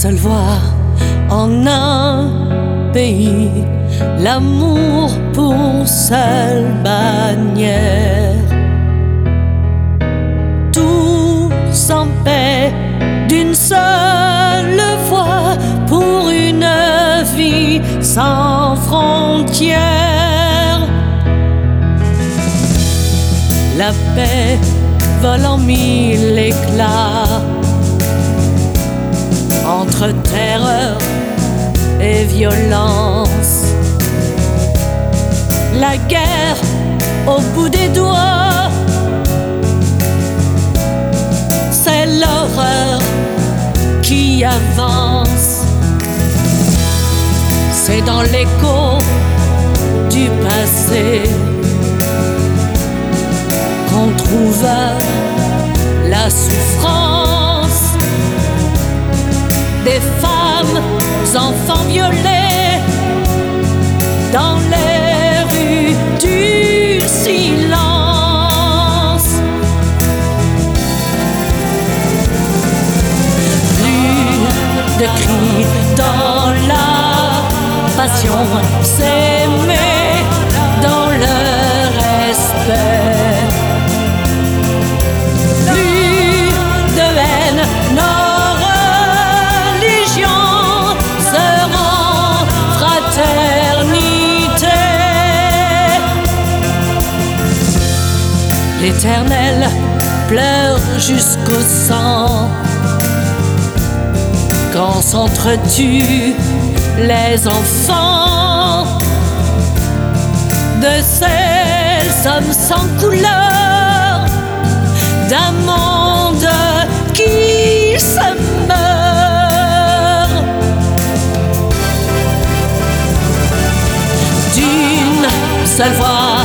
seule voix en un pays, l'amour pour seule bannière. Tous en paix d'une seule voix pour une vie sans frontières. La paix vole en mille éclats entre terreur et violence. La guerre au bout des doigts, c'est l'horreur qui avance. C'est dans l'écho du passé qu'on trouve la souffrance des femmes, enfants violés dans les rues du silence. Plus de cris dans la passion, s'aimer dans le respect. Plus de haine, nos religions seront fraternité. L'Éternel pleure jusqu'au sang quand s'entretuent les enfants de ces hommes sans couleur, d'un monde qui se meurt. D'une seule voix